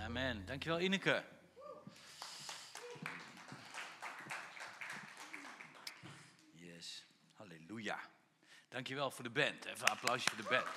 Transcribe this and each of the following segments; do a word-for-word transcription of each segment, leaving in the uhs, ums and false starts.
Amen. Dankjewel, Ineke. Yes, halleluja. Dankjewel voor de band. Even een applausje voor de band.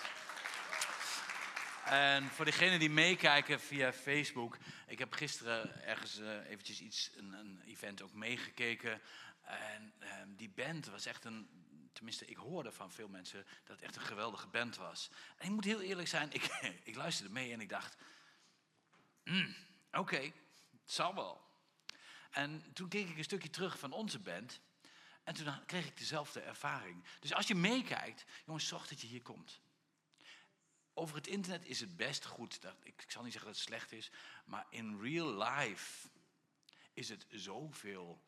En voor degenen die meekijken via Facebook. Ik heb gisteren ergens uh, eventjes iets, een, een event ook meegekeken. En uh, die band was echt een, tenminste ik hoorde van veel mensen dat het echt een geweldige band was. En ik moet heel eerlijk zijn, ik, ik luisterde mee en ik dacht, mm, oké, okay, het zal wel. En toen keek ik een stukje terug van onze band. En toen kreeg ik dezelfde ervaring. Dus als je meekijkt, jongens, zorg dat je hier komt. Over het internet is het best goed. Dat, ik, ik zal niet zeggen dat het slecht is. Maar in real life is het zoveel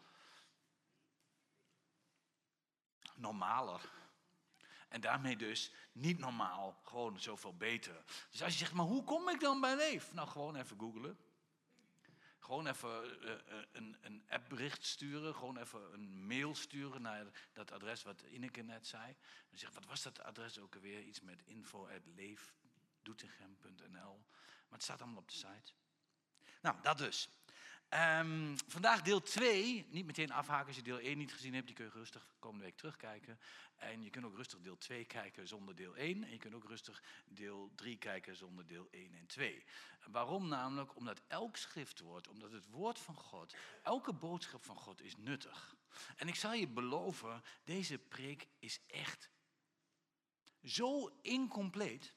normaler. En daarmee dus niet normaal, gewoon zoveel beter. Dus als je zegt, maar hoe kom ik dan bij Leef? Nou, gewoon even googlen. Gewoon even uh, een, een appbericht sturen. Gewoon even een mail sturen naar dat adres wat Ineke net zei. Dan zeg, wat was dat adres ook alweer? Iets met info at leefdoetinchem punt n l. Maar het staat allemaal op de site. Nou, dat dus. Um, vandaag deel twee. Niet meteen afhaken als je deel één niet gezien hebt. Die kun je rustig komende week terugkijken. En je kunt ook rustig deel twee kijken zonder deel één. En je kunt ook rustig deel drie kijken zonder deel één en twee. Waarom namelijk? Omdat elk schriftwoord, omdat het woord van God, elke boodschap van God is nuttig. En ik zal je beloven, deze preek is echt zo incompleet.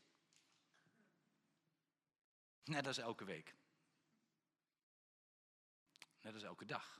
Net als elke week. Net als elke dag.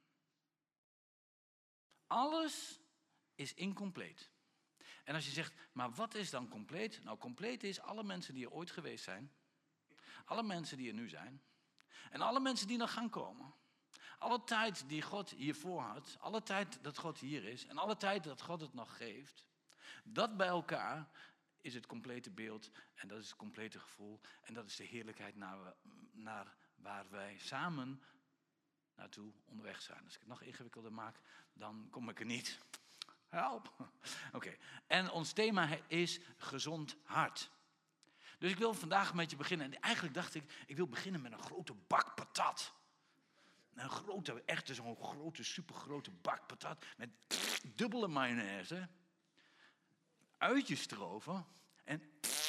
Alles is incompleet. En als je zegt, maar wat is dan compleet? Nou, compleet is alle mensen die er ooit geweest zijn. Alle mensen die er nu zijn. En alle mensen die nog gaan komen. Alle tijd die God hiervoor had. Alle tijd dat God hier is. En alle tijd dat God het nog geeft. Dat bij elkaar is het complete beeld. En dat is het complete gevoel. En dat is de heerlijkheid naar, naar waar wij samen naartoe onderweg zijn. Als ik het nog ingewikkelder maak, dan kom ik er niet. Help. Oké. Okay. En ons thema is gezond hart. Dus ik wil vandaag met je beginnen. En eigenlijk dacht ik, ik wil beginnen met een grote bak patat. Een grote, echt zo'n grote, supergrote bak patat. Met dubbele mayonaise. Uitjes erover. En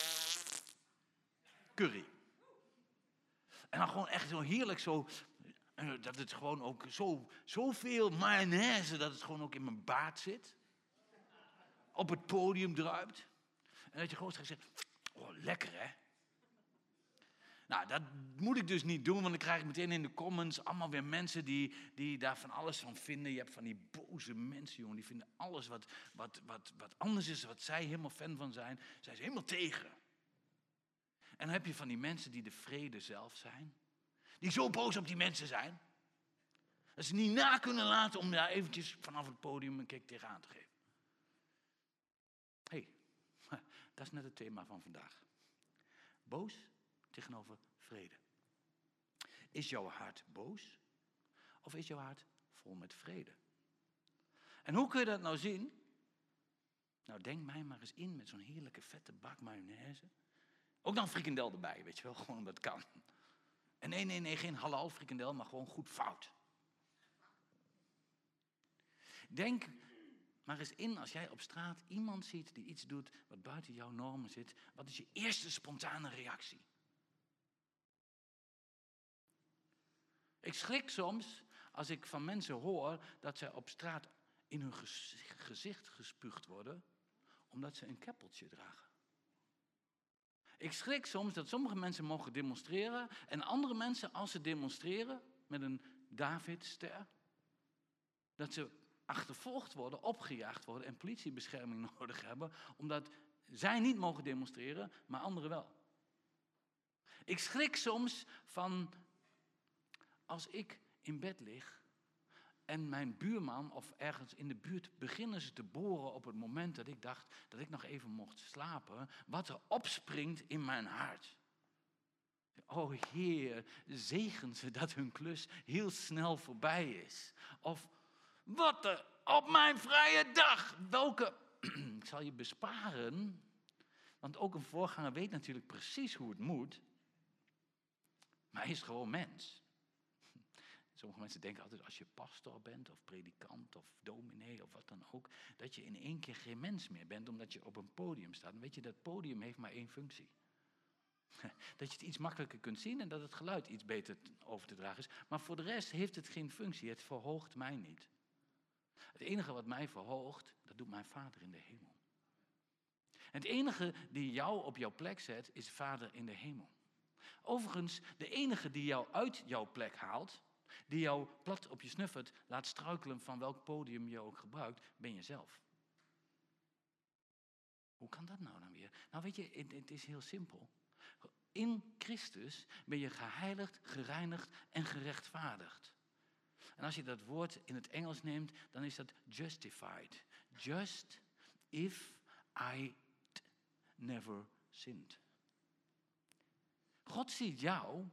curry. En dan gewoon echt zo heerlijk zo. Dat het gewoon ook zo, zoveel mayonaise dat het gewoon ook in mijn baard zit. Op het podium druipt. En dat je gewoon straks zegt, oh lekker hè. Nou, dat moet ik dus niet doen, want dan krijg ik meteen in de comments allemaal weer mensen die, die daar van alles van vinden. Je hebt van die boze mensen, jongen, die vinden alles wat, wat, wat, wat anders is, wat zij helemaal fan van zijn, zijn ze helemaal tegen. En dan heb je van die mensen die de vrede zelf zijn. Die zo boos op die mensen zijn. Dat ze niet na kunnen laten om daar eventjes vanaf het podium een kick tegenaan te geven. Hé, hey, dat is net het thema van vandaag. Boos tegenover vrede. Is jouw hart boos? Of is jouw hart vol met vrede? En hoe kun je dat nou zien? Nou, denk mij maar eens in met zo'n heerlijke vette bak mayonaise. Ook dan frikandel erbij, weet je wel, gewoon omdat het kan. En nee, nee, nee, geen halal frikandel, maar gewoon goed fout. Denk maar eens in als jij op straat iemand ziet die iets doet wat buiten jouw normen zit. Wat is je eerste spontane reactie? Ik schrik soms als ik van mensen hoor dat zij op straat in hun gezicht gespuugd worden omdat ze een keppeltje dragen. Ik schrik soms dat sommige mensen mogen demonstreren en andere mensen als ze demonstreren met een Davidster, dat ze achtervolgd worden, opgejaagd worden en politiebescherming nodig hebben, omdat zij niet mogen demonstreren, maar anderen wel. Ik schrik soms van als ik in bed lig en mijn buurman of ergens in de buurt beginnen ze te boren op het moment dat ik dacht dat ik nog even mocht slapen, wat er opspringt in mijn hart. O Heer, zegen ze dat hun klus heel snel voorbij is. Of wat er op mijn vrije dag, welke, ik zal je besparen, want ook een voorganger weet natuurlijk precies hoe het moet. Maar hij is gewoon mens. Sommige mensen denken altijd, als je pastor bent, of predikant, of dominee, of wat dan ook, dat je in één keer geen mens meer bent, omdat je op een podium staat. En weet je, dat podium heeft maar één functie. Dat je het iets makkelijker kunt zien en dat het geluid iets beter over te dragen is. Maar voor de rest heeft het geen functie. Het verhoogt mij niet. Het enige wat mij verhoogt, dat doet mijn Vader in de hemel. En het enige die jou op jouw plek zet, is Vader in de hemel. Overigens, de enige die jou uit jouw plek haalt, die jou plat op je snuffert laat struikelen van welk podium je ook gebruikt, ben je zelf. Hoe kan dat nou dan weer? Nou weet je, het, het is heel simpel. In Christus ben je geheiligd, gereinigd en gerechtvaardigd. En als je dat woord in het Engels neemt, dan is dat justified. Just if I never sinned. God ziet jou.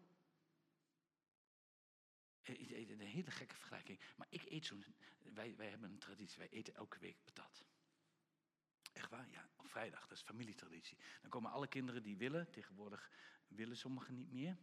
Een hele gekke vergelijking. Maar ik eet zo'n. Wij, wij hebben een traditie, wij eten elke week patat. Echt waar? Ja, op vrijdag, dat is familietraditie. Dan komen alle kinderen die willen, tegenwoordig willen sommigen niet meer.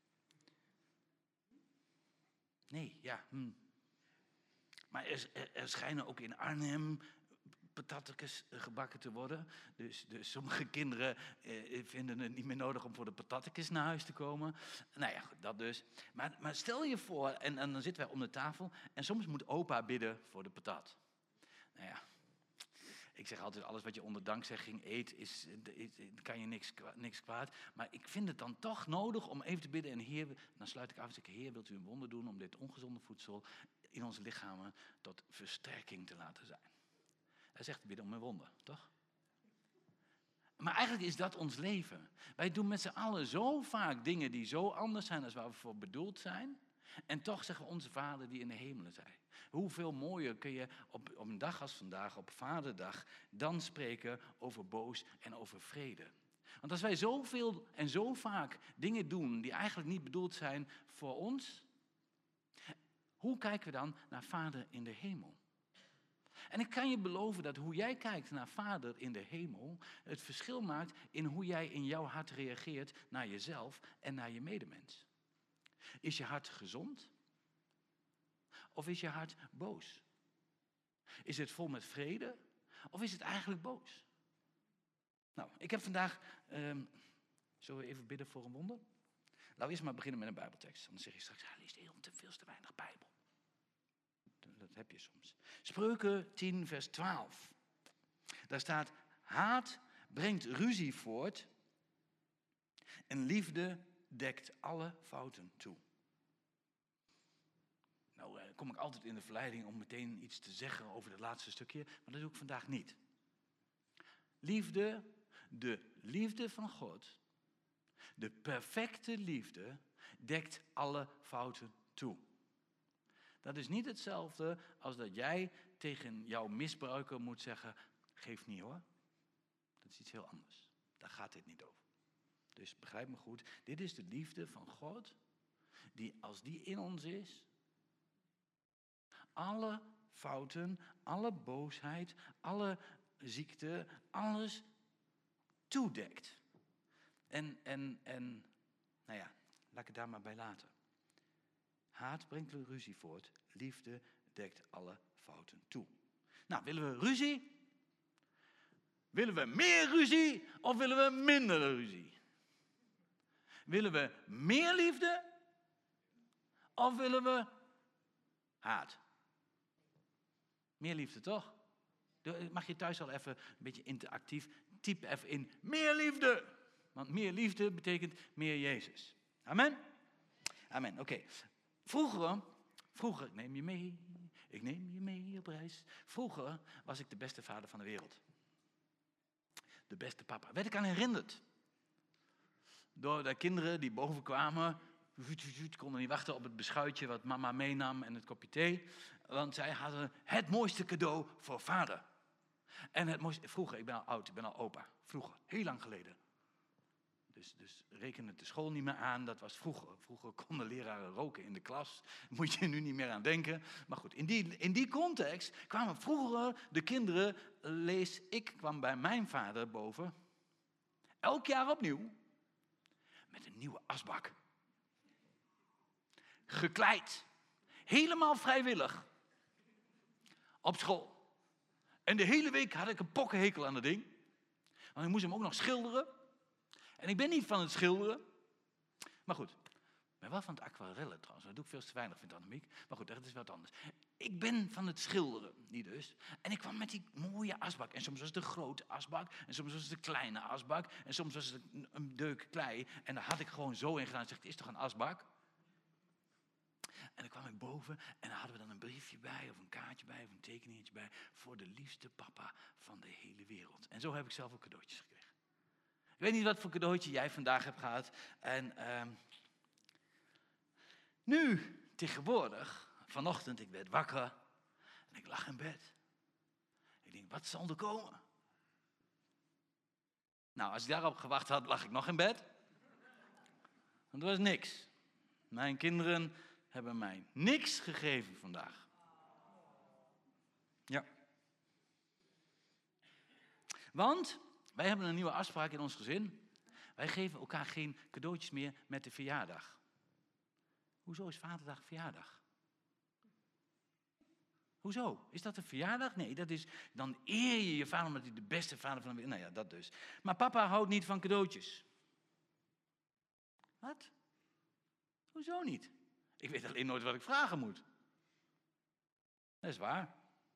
Nee, ja. Hm. Maar er, er, er schijnen ook in Arnhem patatjes gebakken te worden. Dus, dus sommige kinderen eh, vinden het niet meer nodig om voor de patatjes naar huis te komen. Nou ja, goed, dat dus. Maar, maar stel je voor, en, en dan zitten wij om de tafel en soms moet opa bidden voor de patat. Nou ja. Ik zeg altijd, alles wat je onder dankzegging eet, is, is, kan je niks, niks kwaad. Maar ik vind het dan toch nodig om even te bidden. En Heer, dan sluit ik af en zeg, Heer, wilt u een wonder doen om dit ongezonde voedsel in onze lichamen tot versterking te laten zijn. Hij zegt bidden om een wonder, toch? Maar eigenlijk is dat ons leven. Wij doen met z'n allen zo vaak dingen die zo anders zijn dan waar we voor bedoeld zijn. En toch zeggen we onze Vader die in de hemelen zij. Hoeveel mooier kun je op, op een dag als vandaag, op Vaderdag, dan spreken over boos en over vrede. Want als wij zoveel en zo vaak dingen doen die eigenlijk niet bedoeld zijn voor ons, hoe kijken we dan naar Vader in de hemel? En ik kan je beloven dat hoe jij kijkt naar Vader in de hemel, het verschil maakt in hoe jij in jouw hart reageert naar jezelf en naar je medemens. Is je hart gezond? Of is je hart boos? Is het vol met vrede? Of is het eigenlijk boos? Nou, ik heb vandaag... Um, zullen we even bidden voor een wonder? Laten we eerst maar beginnen met een Bijbeltekst. Dan zeg je straks, hij leest heel te veel te weinig Bijbel. Dat heb je soms. Spreuken tien vers twaalf. Daar staat, haat brengt ruzie voort en liefde dekt alle fouten toe. Nou, dan kom ik altijd in de verleiding om meteen iets te zeggen over het laatste stukje, maar dat doe ik vandaag niet. Liefde, de liefde van God, de perfecte liefde, dekt alle fouten toe. Dat is niet hetzelfde als dat jij tegen jouw misbruiker moet zeggen, geef niet hoor. Dat is iets heel anders. Daar gaat dit niet over. Dus begrijp me goed, dit is de liefde van God, die als die in ons is, alle fouten, alle boosheid, alle ziekte, alles toedekt. En, en, en, nou ja, laat ik het daar maar bij laten. Haat brengt ruzie voort, liefde dekt alle fouten toe. Nou, willen we ruzie? Willen we meer ruzie of willen we minder ruzie? Willen we meer liefde of willen we haat? Meer liefde, toch? Mag je thuis al even een beetje interactief, typ even in meer liefde. Want meer liefde betekent meer Jezus. Amen? Amen, oké. Okay. Vroeger, vroeger, ik neem je mee, ik neem je mee op reis. Vroeger was ik de beste vader van de wereld. De beste papa. Werd ik aan herinnerd. Door de kinderen die boven kwamen, konden niet wachten op het beschuitje wat mama meenam en het kopje thee. Want zij hadden het mooiste cadeau voor vader. En het mooiste, vroeger, ik ben al oud, ik ben al opa. Vroeger, heel lang geleden. Dus, dus reken het de school niet meer aan, dat was vroeger. Vroeger konden leraren roken in de klas, moet je nu niet meer aan denken. Maar goed, in die, in die context kwamen vroeger de kinderen, lees, ik kwam bij mijn vader boven, elk jaar opnieuw, met een nieuwe asbak. gekleid. Helemaal vrijwillig. Op school. En de hele week had ik een pokkenhekel aan dat ding. Want ik moest hem ook nog schilderen. En ik ben niet van het schilderen. Maar goed, ik ben wel van het aquarellen trouwens. Dat doe ik veel te weinig, vindt Annemiek. Maar goed, dat is wat anders. Ik ben van het schilderen, niet dus. En ik kwam met die mooie asbak. En soms was het de grote asbak. En soms was het de kleine asbak. En soms was het een deuk klei. En daar had ik gewoon zo in gedaan. Ik zeg, het is toch een asbak? En dan kwam ik boven en dan hadden we dan een briefje bij, of een kaartje bij, of een tekeningetje bij, voor de liefste papa van de hele wereld. En zo heb ik zelf ook cadeautjes gekregen. Ik weet niet wat voor cadeautje jij vandaag hebt gehad. En uh, nu, tegenwoordig, vanochtend, ik werd wakker en ik lag in bed. Ik denk, wat zal er komen? Nou, als ik daarop gewacht had, lag ik nog in bed. Want er was niks. Mijn kinderen hebben mij niks gegeven vandaag. Ja. Want wij hebben een nieuwe afspraak in ons gezin. Wij geven elkaar geen cadeautjes meer met de verjaardag. Hoezo is Vaderdag verjaardag? Hoezo? Is dat een verjaardag? Nee, dat is, dan eer je je vader omdat hij de beste vader van de wereld is. Nou ja, dat dus. Maar papa houdt niet van cadeautjes. Wat? Hoezo niet? Ik weet alleen nooit wat ik vragen moet. Dat is waar.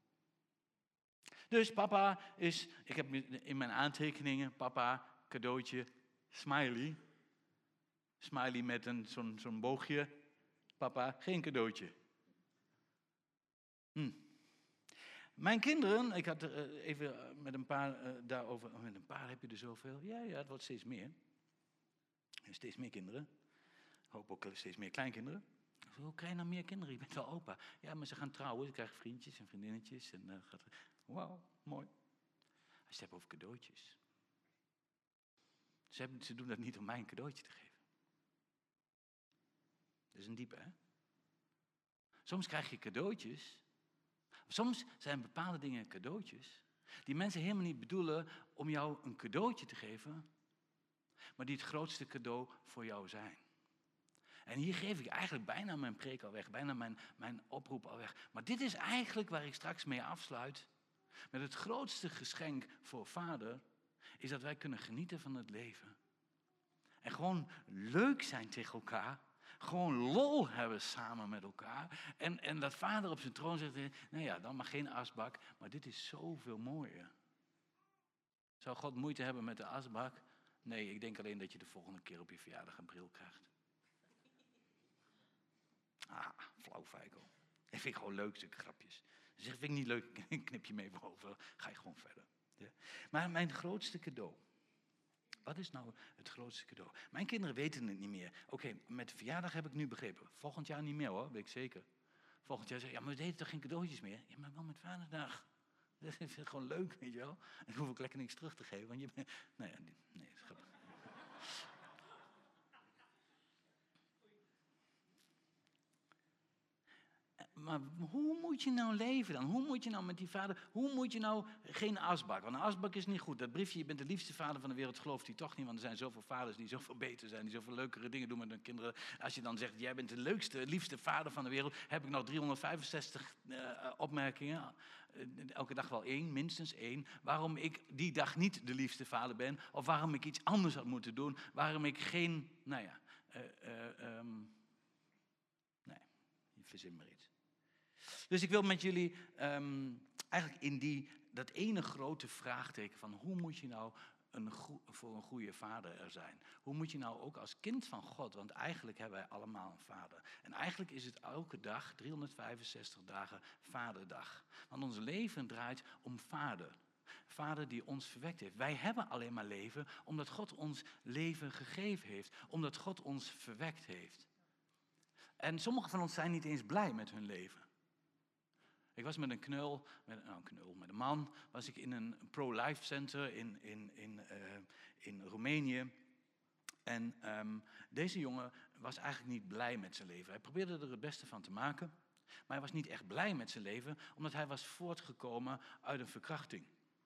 Dus papa is, ik heb in mijn aantekeningen, papa, cadeautje, smiley. Smiley met een, zo'n, zo'n boogje. Papa, geen cadeautje. Hm. Mijn kinderen, ik had er even met een paar uh, daarover, met een paar heb je er zoveel? Ja, ja, het wordt steeds meer. Steeds meer kinderen. Ik hoop ook steeds meer kleinkinderen. Hoe krijg je nou meer kinderen? Je bent wel opa. Ja, maar ze gaan trouwen, ze krijgen vriendjes en vriendinnetjes. En, uh, gaat... Wauw, mooi. Als je het hebt over cadeautjes. Ze, hebben, ze doen dat niet om mij een cadeautje te geven. Dat is een diepe, hè? Soms krijg je cadeautjes. Soms zijn bepaalde dingen cadeautjes. Die mensen helemaal niet bedoelen om jou een cadeautje te geven. Maar die het grootste cadeau voor jou zijn. En hier geef ik eigenlijk bijna mijn preek al weg. Bijna mijn, mijn oproep al weg. Maar dit is eigenlijk waar ik straks mee afsluit. Met het grootste geschenk voor vader. Is dat wij kunnen genieten van het leven. En gewoon leuk zijn tegen elkaar. Gewoon lol hebben samen met elkaar. En, en dat vader op zijn troon zegt, nou ja, dan maar geen asbak. Maar dit is zoveel mooier. Zou God moeite hebben met de asbak? Nee, ik denk alleen dat je de volgende keer op je verjaardag een bril krijgt. Ah, flauw feikel. Dat vind ik gewoon leuk, zulke grapjes. Dus zeg, vind ik niet leuk, knip je mee boven. Ga je gewoon verder. Ja. Maar mijn grootste cadeau. Wat is nou het grootste cadeau? Mijn kinderen weten het niet meer. Oké, okay, met de verjaardag heb ik nu begrepen. Volgend jaar niet meer hoor, weet ik zeker. Volgend jaar zeg je, ja, maar we deden toch geen cadeautjes meer? Ja, maar wel met Vaderdag. Dat is gewoon leuk, weet je wel. En dan hoef ik lekker niks terug te geven, want je bent... Nou ja, nee, dat is grappig. Maar hoe moet je nou leven dan? Hoe moet je nou met die vader... Hoe moet je nou geen asbak? Want een asbak is niet goed. Dat briefje, je bent de liefste vader van de wereld, gelooft hij toch niet. Want er zijn zoveel vaders die zoveel beter zijn. Die zoveel leukere dingen doen met hun kinderen. Als je dan zegt, jij bent de leukste, liefste vader van de wereld. Heb ik nog driehonderdvijfenzestig uh, opmerkingen. Uh, elke dag wel één, minstens één. Waarom ik die dag niet de liefste vader ben. Of waarom ik iets anders had moeten doen. Waarom ik geen... Nou ja... Uh, uh, um, nee, je verzin maar iets. Dus ik wil met jullie um, eigenlijk in die, dat ene grote vraagteken van hoe moet je nou een go- voor een goede vader er zijn? Hoe moet je nou ook als kind van God, want eigenlijk hebben wij allemaal een vader. En eigenlijk is het elke dag, driehonderdvijfenzestig dagen, vaderdag. Want ons leven draait om vader. Vader die ons verwekt heeft. Wij hebben alleen maar leven omdat God ons leven gegeven heeft. Omdat God ons verwekt heeft. En sommigen van ons zijn niet eens blij met hun leven. Ik was met een knul, met, nou, een knul, met een man, was ik in een pro-life center in, in, in, uh, in Roemenië. En um, deze jongen was eigenlijk niet blij met zijn leven. Hij probeerde er het beste van te maken, maar hij was niet echt blij met zijn leven, omdat hij was voortgekomen uit een verkrachting.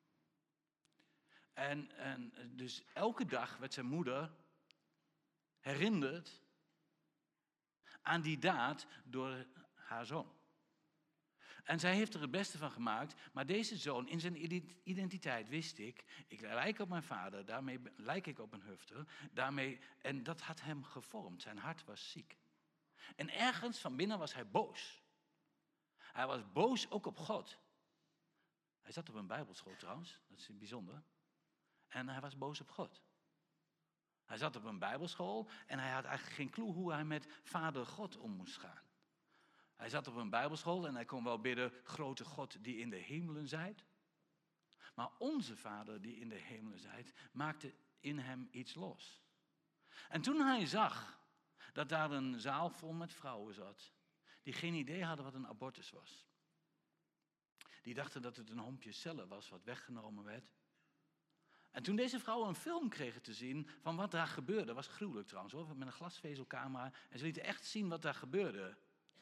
En, en dus elke dag werd zijn moeder herinnerd aan die daad door haar zoon. En zij heeft er het beste van gemaakt, maar deze zoon in zijn identiteit wist ik, ik lijk op mijn vader, daarmee lijk ik op een hufter, daarmee, en dat had hem gevormd, zijn hart was ziek. En ergens van binnen was hij boos. Hij was boos ook op God. Hij zat op een bijbelschool trouwens, dat is bijzonder. En hij was boos op God. Hij zat op een bijbelschool en hij had eigenlijk geen clue hoe hij met vader God om moest gaan. Hij zat op een bijbelschool en hij kon wel bidden, grote God die in de hemelen zijt. Maar onze vader die in de hemelen zijt, maakte in hem iets los. En toen hij zag dat daar een zaal vol met vrouwen zat, die geen idee hadden wat een abortus was. Die dachten dat het een hompje cellen was wat weggenomen werd. En toen deze vrouwen een film kregen te zien van wat daar gebeurde, was gruwelijk trouwens hoor, met een glasvezelcamera. En ze lieten echt zien wat daar gebeurde.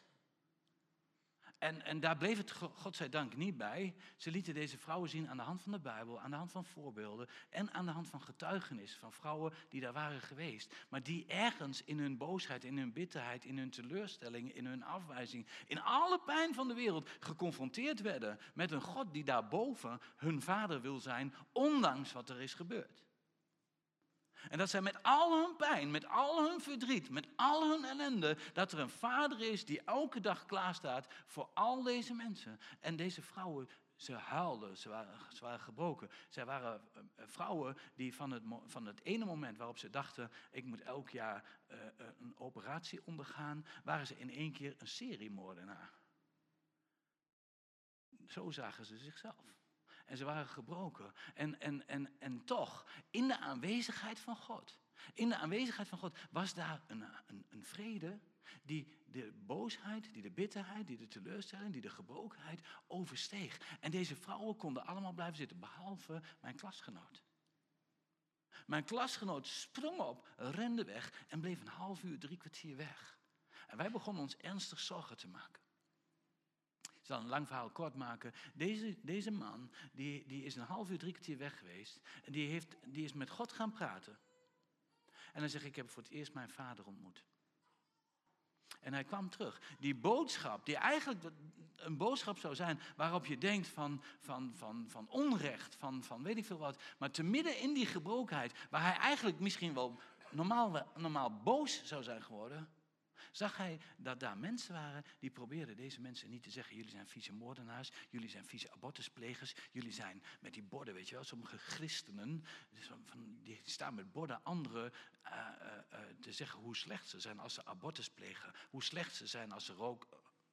En, en daar bleef het godzijdank niet bij. Ze lieten deze vrouwen zien aan de hand van de Bijbel, aan de hand van voorbeelden en aan de hand van getuigenissen van vrouwen die daar waren geweest. Maar die ergens in hun boosheid, in hun bitterheid, in hun teleurstelling, in hun afwijzing, in alle pijn van de wereld geconfronteerd werden met een God die daarboven hun vader wil zijn, ondanks wat er is gebeurd. En dat zij met al hun pijn, met al hun verdriet, met al hun ellende, dat er een vader is die elke dag klaarstaat voor al deze mensen. En deze vrouwen, ze huilden, ze waren, ze waren gebroken. Zij waren uh, vrouwen die van het, van het ene moment waarop ze dachten, ik moet elk jaar uh, uh, een operatie ondergaan, waren ze in één keer een seriemoordenaar. Zo zagen ze zichzelf. En ze waren gebroken. En, en, en, en toch, in de aanwezigheid van God, in de aanwezigheid van God was daar een, een, een vrede die de boosheid, die de bitterheid, die de teleurstelling, die de gebrokenheid oversteeg. En deze vrouwen konden allemaal blijven zitten, behalve mijn klasgenoot. Mijn klasgenoot sprong op, rende weg en bleef een half uur, drie kwartier weg. En wij begonnen ons ernstig zorgen te maken. Ik zal een lang verhaal kort maken. Deze, deze man die, die is een half uur, drie kwartier weg geweest. En die, heeft, die is met God gaan praten. En dan zegt ik heb voor het eerst mijn vader ontmoet. En hij kwam terug. Die boodschap, die eigenlijk een boodschap zou zijn waarop je denkt van, van, van, van onrecht, van, van weet ik veel wat. Maar te midden in die gebrokenheid, waar hij eigenlijk misschien wel normaal, normaal boos zou zijn geworden, zag hij dat daar mensen waren die probeerden deze mensen niet te zeggen, jullie zijn vieze moordenaars, jullie zijn vieze abortusplegers, jullie zijn met die borden, weet je wel, sommige christenen, die staan met borden anderen uh, uh, uh, te zeggen hoe slecht ze zijn als ze abortus plegen, hoe slecht ze zijn als ze roken,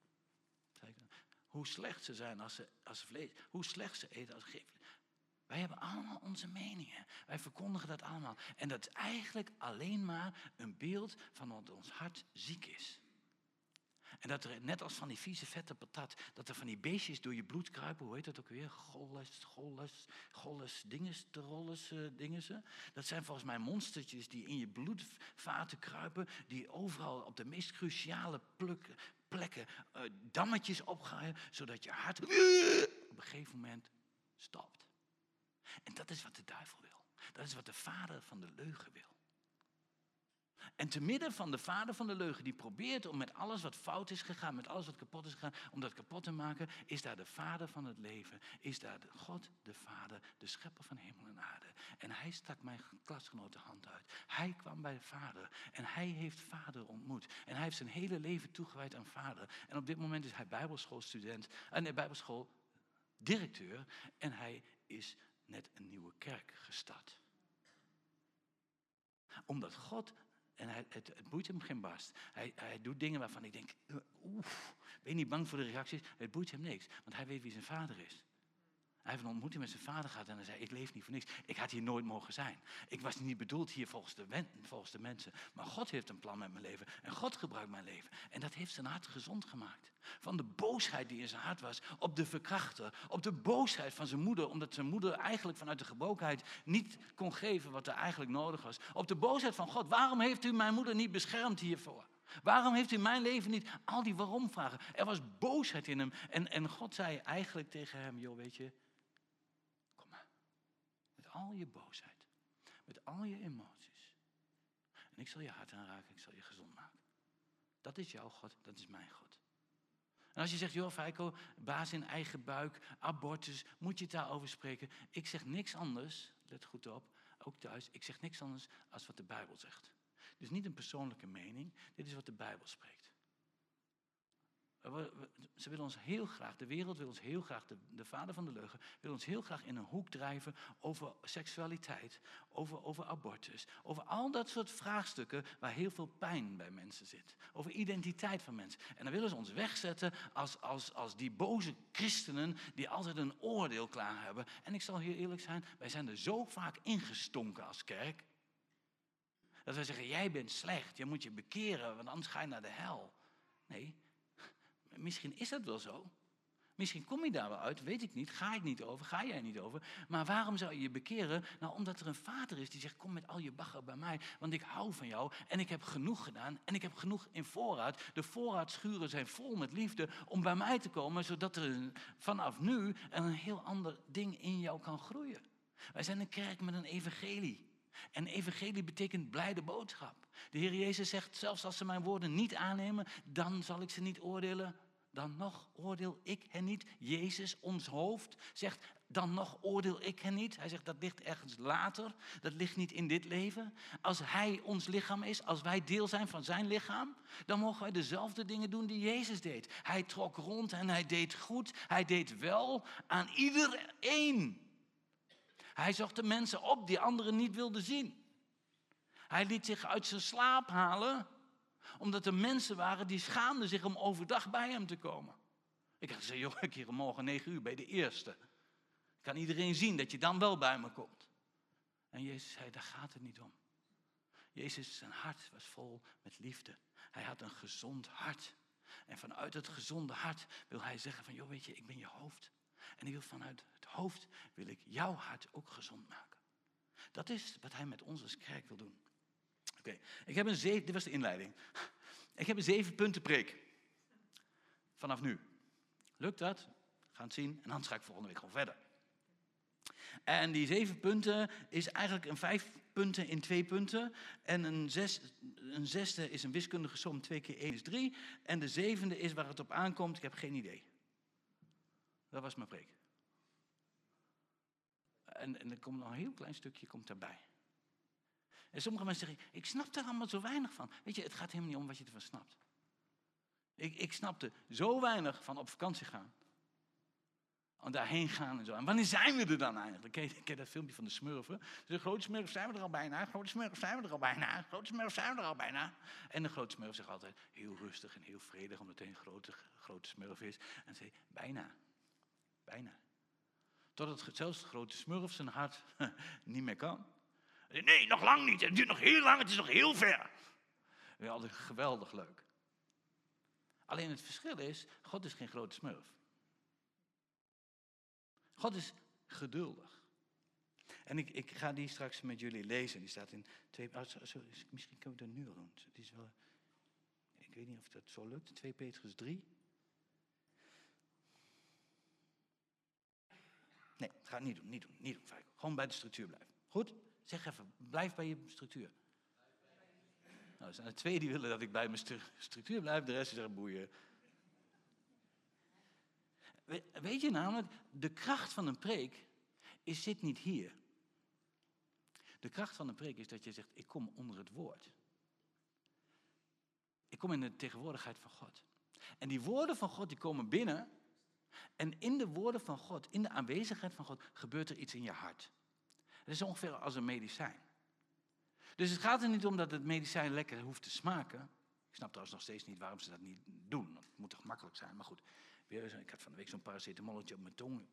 hoe slecht ze zijn als ze, als ze vlees, hoe slecht ze eten als ze geen vlees. Wij hebben allemaal onze meningen. Wij verkondigen dat allemaal. En dat is eigenlijk alleen maar een beeld van dat ons hart ziek is. En dat er, net als van die vieze vette patat, dat er van die beestjes door je bloed kruipen. Hoe heet dat ook weer? Golles, golles, golles, dinges, terolles, uh, dingensen. Dat zijn volgens mij monstertjes die in je bloedvaten kruipen. Die overal op de meest cruciale pluk, plekken uh, dammetjes opgaan. Zodat je hart op een gegeven moment stopt. En dat is wat de duivel wil. Dat is wat de vader van de leugen wil. En te midden van de vader van de leugen die probeert om met alles wat fout is gegaan, met alles wat kapot is gegaan, om dat kapot te maken, is daar de vader van het leven. Is daar de God, de vader, de schepper van hemel en aarde. En hij stak mijn klasgenoot de hand uit. Hij kwam bij de vader en hij heeft vader ontmoet. En hij heeft zijn hele leven toegewijd aan vader. En op dit moment is hij bijbelschoolstudent, en nee, bijbelschooldirecteur en hij is net een nieuwe kerk gestart. Omdat God, en hij, het, het boeit hem geen barst. Hij, hij doet dingen waarvan ik denk, oef, ben je niet bang voor de reacties? Het boeit hem niks, want hij weet wie zijn vader is. Hij heeft een ontmoeting met zijn vader gehad en hij zei, ik leef niet voor niks. Ik had hier nooit mogen zijn. Ik was niet bedoeld hier volgens de, wen, volgens de mensen. Maar God heeft een plan met mijn leven en God gebruikt mijn leven. En dat heeft zijn hart gezond gemaakt. Van de boosheid die in zijn hart was op de verkrachter. Op de boosheid van zijn moeder, omdat zijn moeder eigenlijk vanuit de gebrokenheid niet kon geven wat er eigenlijk nodig was. Op de boosheid van God, waarom heeft u mijn moeder niet beschermd hiervoor? Waarom heeft u mijn leven niet? Al die waarom-vragen. Er was boosheid in hem. En, en God zei eigenlijk tegen hem, joh, weet je, kom maar. Met al je boosheid. Met al je emoties. En ik zal je hart aanraken, ik zal je gezond maken. Dat Dat is jouw God, dat is mijn God. En als je zegt, joh Feiko, baas in eigen buik, abortus, moet je het daarover spreken? Ik zeg niks anders, let goed op, ook thuis, ik zeg niks anders als wat de Bijbel zegt. Dus niet een persoonlijke mening, dit is wat de Bijbel spreekt. Ze willen ons heel graag, de wereld wil ons heel graag, de, de vader van de leugen, wil ons heel graag in een hoek drijven over seksualiteit, over, over abortus, over al dat soort vraagstukken waar heel veel pijn bij mensen zit. Over identiteit van mensen. En dan willen ze ons wegzetten als, als, als die boze christenen die altijd een oordeel klaar hebben. En ik zal heel eerlijk zijn, wij zijn er zo vaak ingestonken als kerk, dat wij zeggen, jij bent slecht, je moet je bekeren, want anders ga je naar de hel. Nee. Misschien is dat wel zo. Misschien kom je daar wel uit, weet ik niet. Ga ik niet over, ga jij niet over. Maar waarom zou je je bekeren? Nou, omdat er een vader is die zegt, kom met al je bagger bij mij. Want ik hou van jou en ik heb genoeg gedaan. En ik heb genoeg in voorraad. De voorraadschuren zijn vol met liefde om bij mij te komen. Zodat er een, vanaf nu een heel ander ding in jou kan groeien. Wij zijn een kerk met een evangelie. En evangelie betekent blijde boodschap. De Heer Jezus zegt, zelfs als ze mijn woorden niet aannemen, dan zal ik ze niet oordelen. Dan nog oordeel ik hen niet. Jezus, ons hoofd, zegt, dan nog oordeel ik hen niet. Hij zegt, dat ligt ergens later. Dat ligt niet in dit leven. Als hij ons lichaam is, als wij deel zijn van zijn lichaam, dan mogen wij dezelfde dingen doen die Jezus deed. Hij trok rond en hij deed goed. Hij deed wel aan iedereen. Hij zocht de mensen op die anderen niet wilden zien. Hij liet zich uit zijn slaap halen, omdat er mensen waren die schaamden zich om overdag bij hem te komen. Ik had gezegd, joh, ik hier morgen negen uur bij de eerste. Kan iedereen zien dat je dan wel bij me komt? En Jezus zei, daar gaat het niet om. Jezus, zijn hart was vol met liefde. Hij had een gezond hart. En vanuit het gezonde hart wil hij zeggen van, joh, weet je, ik ben je hoofd. En ik wil vanuit het hoofd, wil ik jouw hart ook gezond maken. Dat is wat hij met ons als kerk wil doen. Oké, okay. Ik heb een zeven, dit was de inleiding. Ik heb een zeven punten preek. Vanaf nu. Lukt dat? We gaan het zien. En dan ga ik volgende week gewoon verder. En die zeven punten is eigenlijk een vijf punten in twee punten. En een, zes, een zesde is een wiskundige som. Twee keer één is drie. En de zevende is waar het op aankomt. Ik heb geen idee. Dat was mijn preek. En, en er komt nog een heel klein stukje komt daarbij. En sommige mensen zeggen, ik snap er allemaal zo weinig van. Weet je, het gaat helemaal niet om wat je ervan snapt. Ik, ik snapte zo weinig van op vakantie gaan. En daarheen gaan en zo. En wanneer zijn we er dan eigenlijk? Ken je, ken je dat filmpje van de smurfen? De grote smurf zijn we er al bijna. Grote smurf zijn we er al bijna. Grote smurf zijn we er al bijna. En de grote smurf zegt altijd heel rustig en heel vredig, omdat hij een grote, grote smurf is. En zei, bijna. Bijna. Totdat zelfs de grote smurf zijn hart niet meer kan. Nee, nog lang niet. Het duurt nog heel lang. Het is nog heel ver. Ja, altijd geweldig leuk. Alleen het verschil is, God is geen grote smurf. God is geduldig. En ik, ik ga die straks met jullie lezen. Die staat in twee... Oh, zo, zo, misschien kunnen we dat nu al doen. Het is wel, ik weet niet of dat zo lukt. twee Petrus drie. Nee, ga het niet doen. Niet doen. Niet doen. Gewoon bij de structuur blijven. Goed? Zeg even, blijf bij je structuur. Nou, er zijn er twee die willen dat ik bij mijn structuur blijf. De rest is er boeien. Weet je namelijk, de kracht van een preek is, zit niet hier. De kracht van een preek is dat je zegt, ik kom onder het woord. Ik kom in de tegenwoordigheid van God. En die woorden van God die komen binnen. En in de woorden van God, in de aanwezigheid van God, gebeurt er iets in je hart. Het is ongeveer als een medicijn. Dus het gaat er niet om dat het medicijn lekker hoeft te smaken. Ik snap trouwens nog steeds niet waarom ze dat niet doen. Het moet toch makkelijk zijn, maar goed. Ik had van de week zo'n paracetamolletje op mijn tong.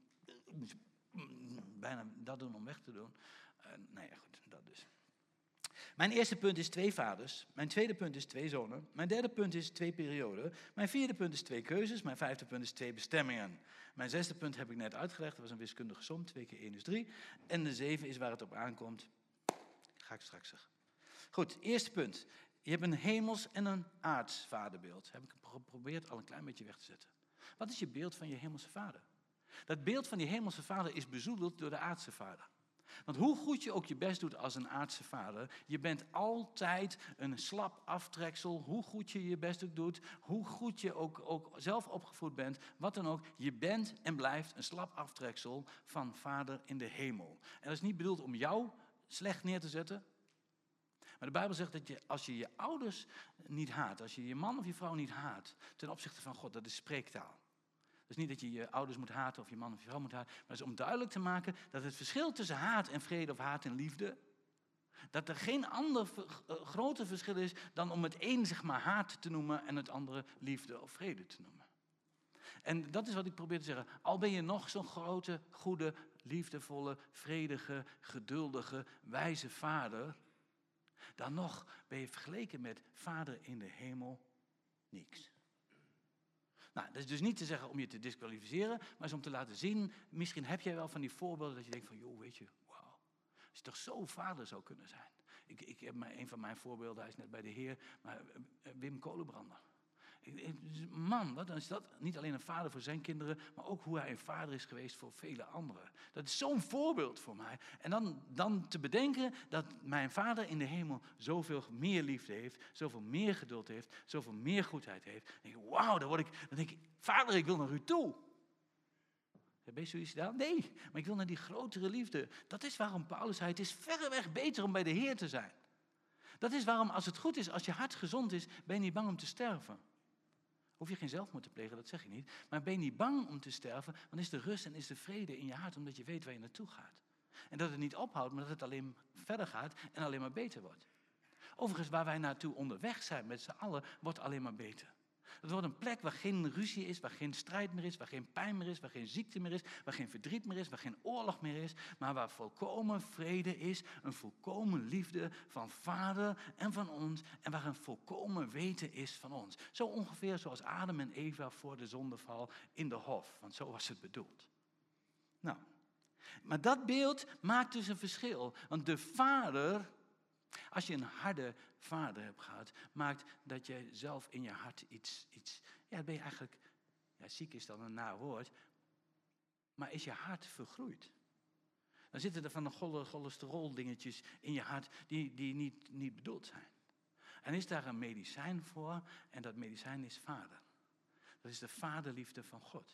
Bijna dat doen om weg te doen. Uh, nou ja, goed, dat dus. Mijn eerste punt is twee vaders. Mijn tweede punt is twee zonen. Mijn derde punt is twee perioden. Mijn vierde punt is twee keuzes. Mijn vijfde punt is twee bestemmingen. Mijn zesde punt heb ik net uitgelegd. Dat was een wiskundige som. Twee keer één is drie. En de zeven is waar het op aankomt. Dat ga ik straks zeggen. Goed, eerste punt. Je hebt een hemels en een aards vaderbeeld. Heb ik geprobeerd al een klein beetje weg te zetten. Wat is je beeld van je hemelse vader? Dat beeld van die hemelse vader is bezoedeld door de aardse vader. Want hoe goed je ook je best doet als een aardse vader, je bent altijd een slap aftreksel. Hoe goed je je best ook doet, hoe goed je ook, ook zelf opgevoed bent, wat dan ook. Je bent en blijft een slap aftreksel van Vader in de hemel. En dat is niet bedoeld om jou slecht neer te zetten. Maar de Bijbel zegt dat je, als je je ouders niet haat, als je je man of je vrouw niet haat, ten opzichte van God, dat is spreektaal. Dus niet dat je je ouders moet haten of je man of je vrouw moet haten. Maar het is om duidelijk te maken dat het verschil tussen haat en vrede of haat en liefde, dat er geen ander uh, groter verschil is dan om het een zeg maar haat te noemen en het andere liefde of vrede te noemen. En dat is wat ik probeer te zeggen. Al ben je nog zo'n grote, goede, liefdevolle, vredige, geduldige, wijze vader, dan nog ben je vergeleken met Vader in de hemel niks. Nou, dat is dus niet te zeggen om je te disqualificeren, maar is om te laten zien, misschien heb jij wel van die voorbeelden dat je denkt van, joh, weet je, wauw, als je toch zo vader zou kunnen zijn. Ik, ik heb maar een van mijn voorbeelden, hij is net bij de Heer, maar Wim Kolenbrander. Man, wat dan is dat? Niet alleen een vader voor zijn kinderen, maar ook hoe hij een vader is geweest voor vele anderen. Dat is zo'n voorbeeld voor mij. En dan, dan te bedenken dat mijn Vader in de hemel zoveel meer liefde heeft, zoveel meer geduld heeft, zoveel meer goedheid heeft. Dan denk ik, wauw, dan, word ik, dan denk ik, Vader, ik wil naar u toe. Ben je zoiets gedaan? Nee, maar ik wil naar die grotere liefde. Dat is waarom Paulus zei, het is verreweg beter om bij de Heer te zijn. Dat is waarom, als het goed is, als je hart gezond is, ben je niet bang om te sterven. Hoef je geen zelfmoord te plegen, dat zeg ik niet. Maar ben je niet bang om te sterven, dan is de rust en is de vrede in je hart, omdat je weet waar je naartoe gaat. En dat het niet ophoudt, maar dat het alleen verder gaat en alleen maar beter wordt. Overigens, waar wij naartoe onderweg zijn met z'n allen, wordt alleen maar beter. Het wordt een plek waar geen ruzie is, waar geen strijd meer is, waar geen pijn meer is, waar geen ziekte meer is, waar geen verdriet meer is, waar geen oorlog meer is, maar waar volkomen vrede is, een volkomen liefde van Vader en van ons en waar een volkomen weten is van ons. Zo ongeveer zoals Adam en Eva voor de zondeval in de hof, want zo was het bedoeld. Nou, maar dat beeld maakt dus een verschil, want de Vader, als je een harde vader hebt gehad, maakt dat je zelf in je hart iets, iets ja, dan ben je eigenlijk, ja, ziek is dan een naar woord, maar is je hart vergroeid. Dan zitten er van de cholesterol dingetjes in je hart die, die niet, niet bedoeld zijn. En is daar een medicijn voor en dat medicijn is Vader. Dat is de vaderliefde van God.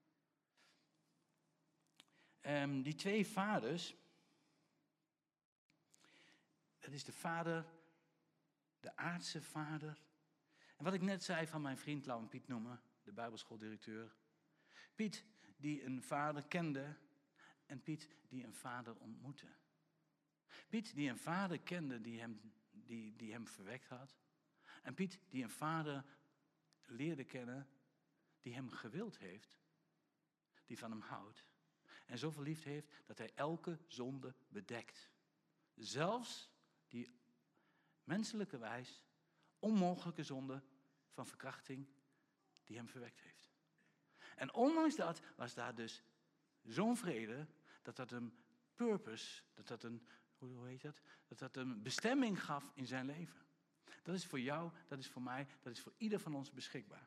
Um, die twee vaders, dat is de vader, de aardse vader. En wat ik net zei van mijn vriend, laat hem Piet noemen, de bijbelschooldirecteur. Piet die een vader kende en Piet die een vader ontmoette. Piet die een vader kende die hem, die, die hem verwekt had. En Piet die een vader leerde kennen die hem gewild heeft, die van hem houdt. En zoveel liefde heeft dat hij elke zonde bedekt. Zelfs die menselijke wijs onmogelijke zonde van verkrachting die hem verwekt heeft. En ondanks dat was daar dus zo'n vrede, dat dat een purpose, dat dat een, hoe heet dat? Dat dat een bestemming gaf in zijn leven. Dat is voor jou, dat is voor mij, dat is voor ieder van ons beschikbaar.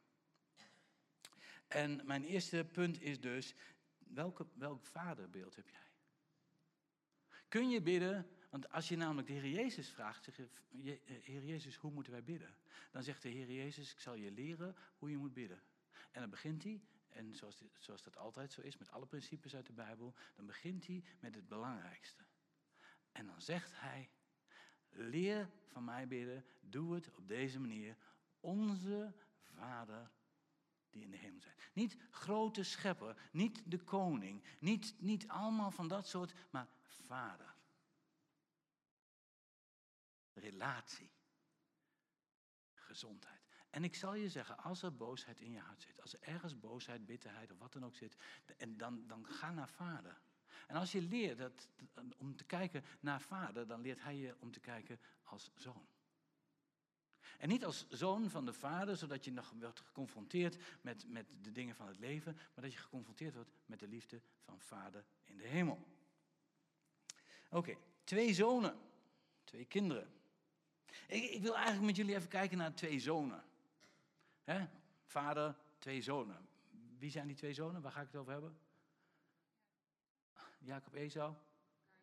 En mijn eerste punt is dus, welke, welk vaderbeeld heb jij? Kun je bidden, want als je namelijk de Heer Jezus vraagt, zeg je, Heer Jezus, hoe moeten wij bidden? Dan zegt de Heer Jezus, ik zal je leren hoe je moet bidden. En dan begint hij, en zoals, die, zoals dat altijd zo is met alle principes uit de Bijbel, dan begint hij met het belangrijkste. En dan zegt hij, leer van mij bidden, doe het op deze manier, onze Vader die in de hemel zijn. Niet grote schepper, niet de koning, niet, niet allemaal van dat soort, maar Vader. Relatie. Gezondheid. En ik zal je zeggen, als er boosheid in je hart zit, als er ergens boosheid, bitterheid of wat dan ook zit, en dan, dan ga naar Vader. En als je leert dat, om te kijken naar Vader, dan leert hij je om te kijken als zoon. En niet als zoon van de Vader, zodat je nog wordt geconfronteerd met, met de dingen van het leven, maar dat je geconfronteerd wordt met de liefde van Vader in de hemel. Oké, okay, twee zonen, twee kinderen. Ik, ik wil eigenlijk met jullie even kijken naar twee zonen. Hè? Vader, twee zonen. Wie zijn die twee zonen? Waar ga ik het over hebben? Jacob, Esau?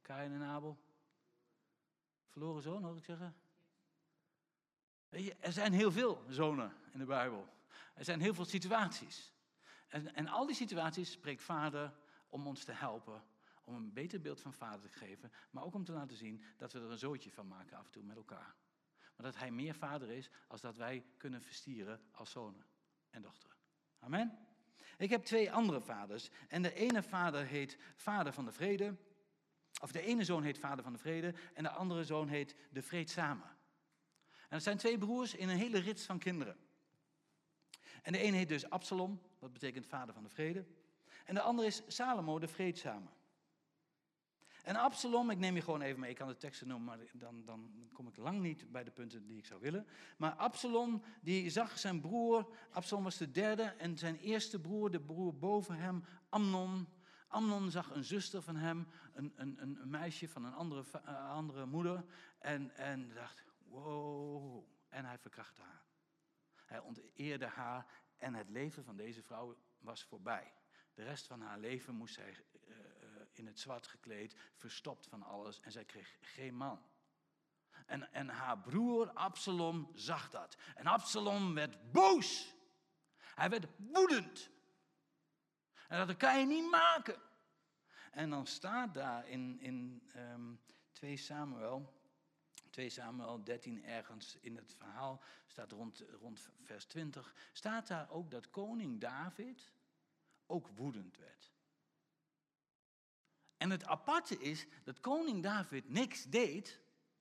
Kain en Abel. Verloren zoon, hoor ik zeggen. Weet je, er zijn heel veel zonen in de Bijbel. Er zijn heel veel situaties. En, en al die situaties spreekt vader om ons te helpen. Om een beter beeld van vader te geven. Maar ook om te laten zien dat we er een zootje van maken af en toe met elkaar. Maar dat hij meer vader is als dat wij kunnen verstieren als zonen en dochteren. Amen. Ik heb twee andere vaders. En de ene vader heet vader van de vrede. Of de ene zoon heet vader van de vrede. En de andere zoon heet de vreedzame. En dat zijn twee broers in een hele rits van kinderen. En de ene heet dus Absalom. Dat betekent vader van de vrede. En de andere is Salomo, de vreedzame. En Absalom, ik neem je gewoon even mee, ik kan de teksten noemen, maar dan, dan kom ik lang niet bij de punten die ik zou willen. Maar Absalom, die zag zijn broer, Absalom was de derde, en zijn eerste broer, de broer boven hem, Amnon. Amnon zag een zuster van hem, een, een, een meisje van een andere, uh, andere moeder, en, en dacht, wow, en hij verkrachtte haar. Hij onteerde haar en het leven van deze vrouw was voorbij. De rest van haar leven moest zij uh, in het zwart gekleed, verstopt van alles en zij kreeg geen man. En, en haar broer Absalom zag dat. En Absalom werd boos. Hij werd woedend. En dat kan je niet maken. En dan staat daar in, in um, twee Samuel, twee Samuel dertien ergens in het verhaal, staat rond, rond vers twintig, staat daar ook dat koning David ook woedend werd. En het aparte is dat koning David niks deed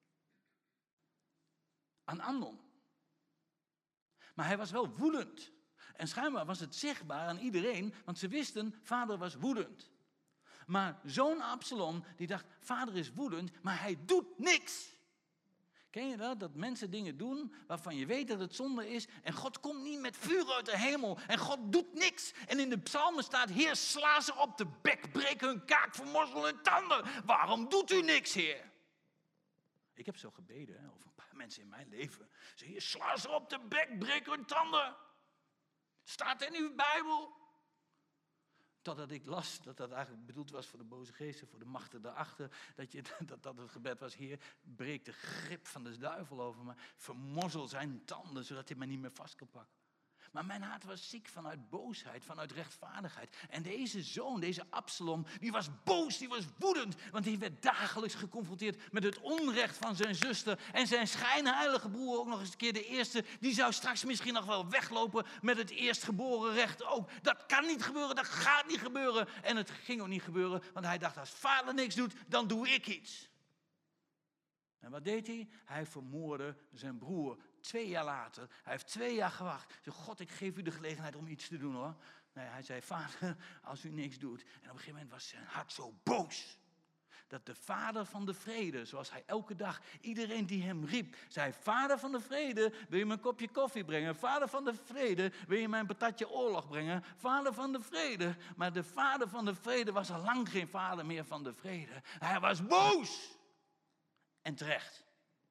aan Amnon. Maar hij was wel woedend. En schijnbaar was het zichtbaar aan iedereen, want ze wisten, vader was woedend. Maar zoon Absalom, die dacht, vader is woedend, maar hij doet niks. Ken je dat? Dat mensen dingen doen waarvan je weet dat het zonde is. En God komt niet met vuur uit de hemel. En God doet niks. En in de psalmen staat, Heer, sla ze op de bek, breek hun kaak, vermorsel hun tanden. Waarom doet u niks, Heer? Ik heb zo gebeden hè, over een paar mensen in mijn leven. Ze, Heer, sla ze op de bek, breek hun tanden. Staat in uw Bijbel. Totdat ik las dat dat eigenlijk bedoeld was voor de boze geesten, voor de machten daarachter. Dat, je, dat, dat het gebed was, Heer, breek de grip van de duivel over me. Vermozzel zijn tanden, zodat hij me niet meer vast kan pakken. Maar mijn hart was ziek vanuit boosheid, vanuit rechtvaardigheid. En deze zoon, deze Absalom, die was boos, die was woedend. Want hij werd dagelijks geconfronteerd met het onrecht van zijn zuster. En zijn schijnheilige broer, ook nog eens een keer de eerste, die zou straks misschien nog wel weglopen met het eerstgeboren recht ook. Dat kan niet gebeuren, dat gaat niet gebeuren. En het ging ook niet gebeuren, want hij dacht, als vader niks doet, dan doe ik iets. En wat deed hij? Hij vermoordde zijn broer. Twee jaar later. Hij heeft twee jaar gewacht. Hij zei, God, ik geef u de gelegenheid om iets te doen hoor. Nee, hij zei, vader, als u niks doet. En op een gegeven moment was zijn hart zo boos. Dat de vader van de vrede, zoals hij elke dag, iedereen die hem riep, zei, vader van de vrede, wil je me een kopje koffie brengen? Vader van de vrede, wil je mij een patatje oorlog brengen? Vader van de vrede. Maar de vader van de vrede was al lang geen vader meer van de vrede. Hij was boos. En terecht.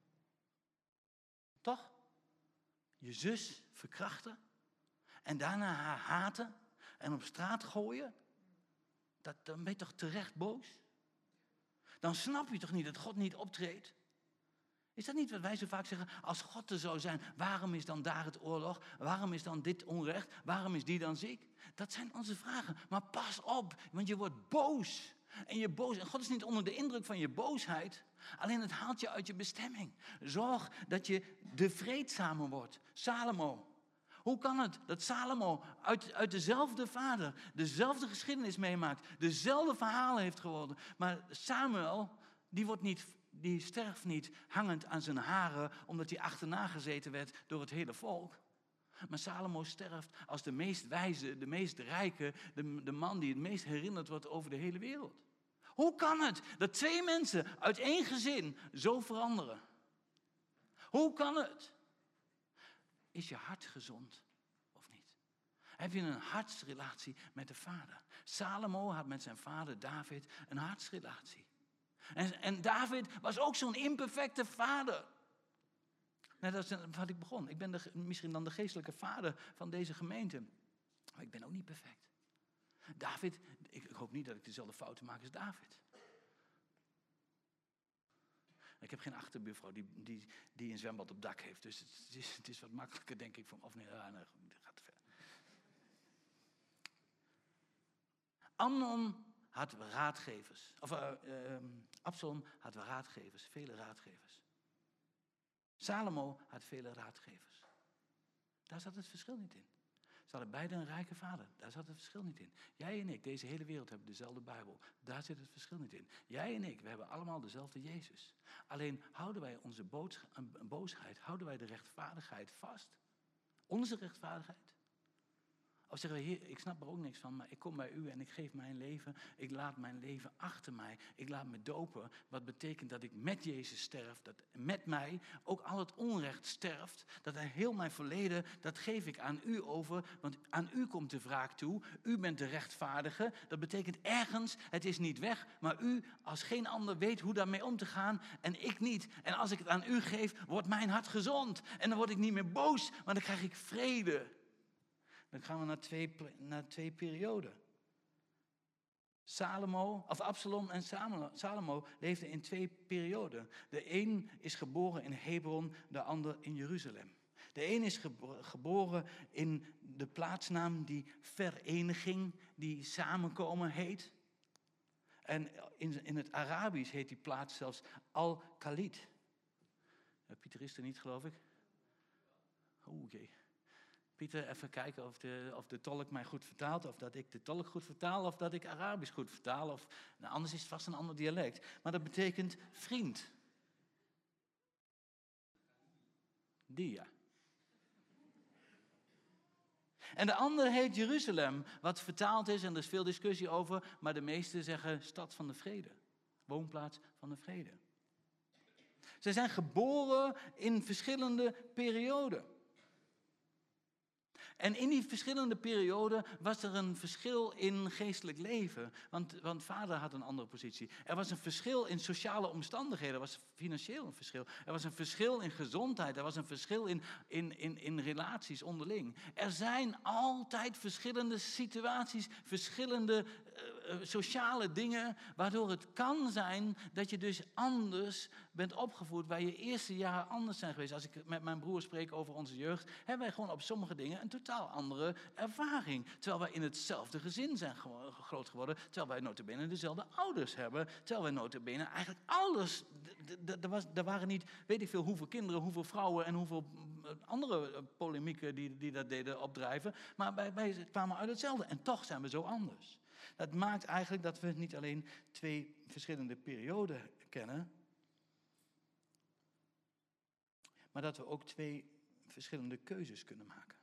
Toch? Je zus verkrachten. En daarna haar haten. En op straat gooien. Dat, dan ben je toch terecht boos? Dan snap je toch niet dat God niet optreedt? Is dat niet wat wij zo vaak zeggen? Als God er zou zijn, waarom is dan daar het oorlog? Waarom is dan dit onrecht? Waarom is die dan ziek? Dat zijn onze vragen. Maar pas op, want je wordt boos. En je boos. En God is niet onder de indruk van je boosheid. Alleen het haalt je uit je bestemming. Zorg dat je de vreedzame wordt. Salomo. Hoe kan het dat Salomo uit, uit dezelfde vader, dezelfde geschiedenis meemaakt, dezelfde verhalen heeft geworden. Maar Samuel, die, wordt niet, die sterft niet hangend aan zijn haren, omdat hij achterna gezeten werd door het hele volk. Maar Salomo sterft als de meest wijze, de meest rijke, de, de man die het meest herinnerd wordt over de hele wereld. Hoe kan het dat twee mensen uit één gezin zo veranderen? Hoe kan het? Is je hart gezond of niet? Heb je een hartsrelatie met de vader? Salomo had met zijn vader David een hartsrelatie. En, en David was ook zo'n imperfecte vader. Net als wat ik begon. Ik ben de, misschien dan de geestelijke vader van deze gemeente. Maar ik ben ook niet perfect. David, ik hoop niet dat ik dezelfde fouten maak als David. Ik heb geen achterbuurvrouw die, die, die een zwembad op dak heeft. Dus het is, het is wat makkelijker, denk ik. Of nee, ja, nee, dat gaat te ver. Amnon had raadgevers. Of uh, uh, Absalom had raadgevers, vele raadgevers. Salomo had vele raadgevers. Daar zat het verschil niet in. Ze hadden beide een rijke vader. Daar zat het verschil niet in. Jij en ik, deze hele wereld, hebben dezelfde Bijbel. Daar zit het verschil niet in. Jij en ik, we hebben allemaal dezelfde Jezus. Alleen houden wij onze boods- boosheid, houden wij de rechtvaardigheid vast? Onze rechtvaardigheid? Of zeggen we, Heer, ik snap er ook niks van, maar ik kom bij u en ik geef mijn leven. Ik laat mijn leven achter mij. Ik laat me dopen. Wat betekent dat ik met Jezus sterf. Dat met mij ook al het onrecht sterft. Dat hij heel mijn verleden, dat geef ik aan u over. Want aan u komt de wraak toe. U bent de rechtvaardige. Dat betekent ergens, het is niet weg. Maar u als geen ander weet hoe daarmee om te gaan. En ik niet. En als ik het aan u geef, wordt mijn hart gezond. En dan word ik niet meer boos, maar dan krijg ik vrede. Dan gaan we naar twee, naar twee perioden. Salomo, of Absalom en Salomo leefden in twee perioden. De een is geboren in Hebron, de ander in Jeruzalem. De een is geboren in de plaatsnaam die vereniging, die samenkomen heet. En in, in het Arabisch heet die plaats zelfs Al-Khalid. Pieter is er niet, geloof ik. Oké. Okay. Pieter, even kijken of de, of de tolk mij goed vertaalt, of dat ik de tolk goed vertaal, of dat ik Arabisch goed vertaal. Of, nou, anders is het vast een ander dialect. Maar dat betekent vriend. Dia. En de andere heet Jeruzalem, wat vertaald is, en er is veel discussie over, maar de meesten zeggen stad van de vrede. Woonplaats van de vrede. Ze zijn geboren in verschillende perioden. En in die verschillende perioden was er een verschil in geestelijk leven. Want, want vader had een andere positie. Er was een verschil in sociale omstandigheden. Er was financieel een verschil. Er was een verschil in gezondheid. Er was een verschil in, in, in, in relaties onderling. Er zijn altijd verschillende situaties, verschillende uh, sociale dingen, waardoor het kan zijn dat je dus anders bent opgevoed, waar je eerste jaren anders zijn geweest. Als ik met mijn broer spreek over onze jeugd, hebben wij gewoon op sommige dingen een totaal andere ervaring. Terwijl wij in hetzelfde gezin zijn groot geworden, terwijl wij nota bene dezelfde ouders hebben, terwijl wij nota bene eigenlijk alles, er waren niet, weet ik veel, hoeveel kinderen, hoeveel vrouwen en hoeveel andere polemieken die, die dat deden opdrijven, maar wij, wij kwamen uit hetzelfde en toch zijn we zo anders. Dat maakt eigenlijk dat we niet alleen twee verschillende perioden kennen, maar dat we ook twee verschillende keuzes kunnen maken.